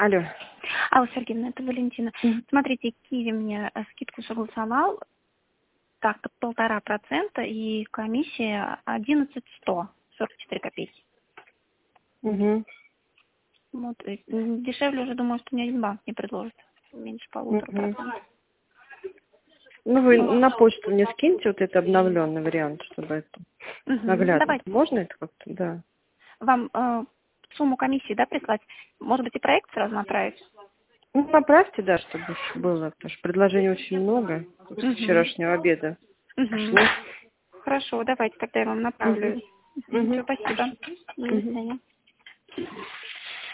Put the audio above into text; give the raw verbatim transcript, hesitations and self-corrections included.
Алло. Алла Сергеевна, это Валентина. Мгм. Смотрите, Киви мне э, скидку согласовал, так, под полтора процента и комиссия одиннадцать сто, сорок четыре копейки. Угу. Вот, то есть, м, дешевле уже, думаю, что ни один банк не предложит. Меньше полутора Угу. процентов. Ну, вы Ну, на почту мне скиньте вот этот обновленный вариант, чтобы это мгм. наглядно. Давайте. Можно это как-то? Да. Вам э, сумму комиссии, да, прислать? Может быть, и проект сразу направить? Ну, направьте, да, чтобы уж было, потому что предложений очень много после Угу. вчерашнего обеда Угу. пошло. Хорошо, давайте тогда я вам направлю. Угу. Все, Угу. спасибо. Хорошо. До Угу. свидания.